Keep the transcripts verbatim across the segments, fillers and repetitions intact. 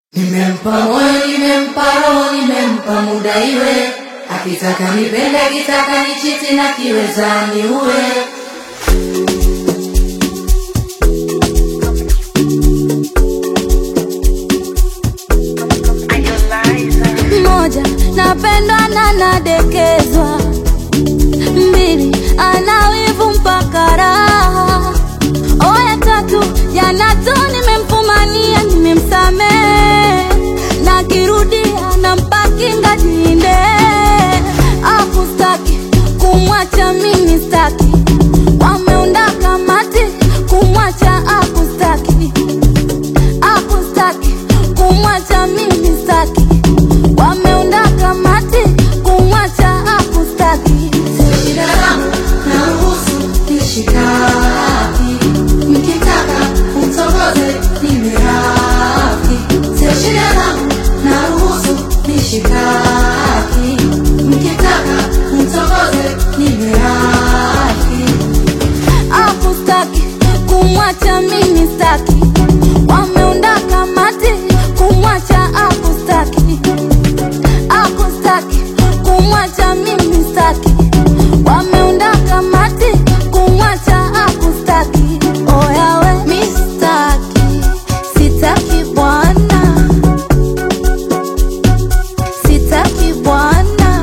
Nimempa moyo, nimempa roho, nimempa muda iwe. Akitaka nipende, akitaka nichiti na kiweza niue. Moja, napendwa na nadekezwa. Mbili, anawivu mpaka raha. Oya tatu, jana tu nimemfumania, nimemsamehe. Na kirudia nampa kinga jinde. Afu staki, kumwacha mimi staki. Wameunda kamati, kumwacha afu staki. Afu staki, kumwacha mimi staki. Wameunda kamati, kumwacha afu staki. Shida zangu na ruhusu nishikaki. Mkitaka umtongoze nimeraki. Sio shida zangu na ruhusu nishikaki. Mkitaka umtongoze nimeraki. Afu staki, kumwacha mimi staki. Wameunda kamati, kumwacha afu staki. Afu staki, kumwacha mimi staki. Wameunda kamati, kumwacha afu staki. Oya we, mi staki, sitaki bwana. Sitaki bwana.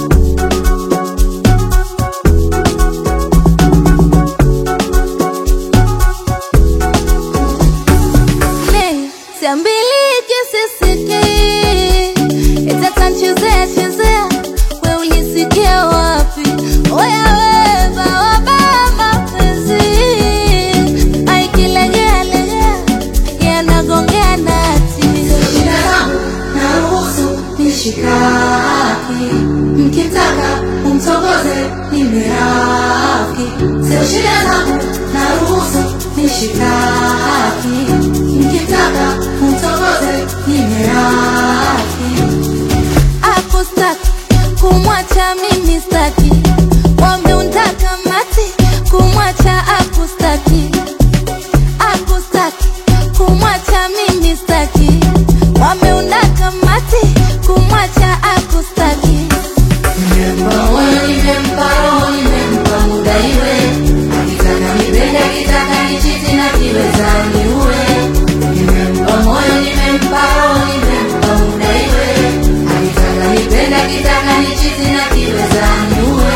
Ne, siambiliki sisiki. Itatanchezea chezea, we ulisikia wapi? Oya we, baba mapenzi. Aikilegea legea, yanagongea nati. Shida zangu na ruhusu nishikaki. Mkitaka umtongoze nimeraki. Sio shida zangu na ruhusu nishikaki. Mkitaka umtongoze nimeraki. Afu staki, kumwacha mimi staki. Wameunda kamati, kumwacha afu staki. Afu staki, kumwacha mimi staki. Wameunda kamati, kumwacha afu staki. Nimempa moyo, nimempa roho, nimempa muda iwe. Akitaka nipende, akitaka nichiti na kiweza niue. Nimempa moyo, nimempa roho, nimempa muda iwe. Akitaka nipende, akitaka nichiti na kiweza niue.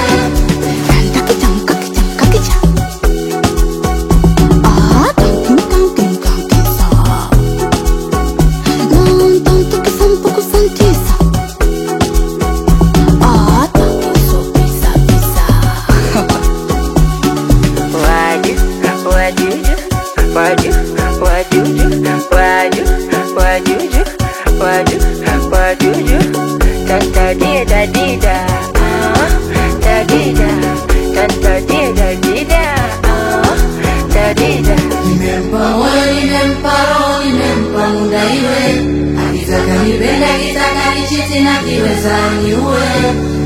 Nimempa moyo, nimempa roho, nimempa muda iwe. Akitaka nipende, akitaka nichiti na kiweza niue.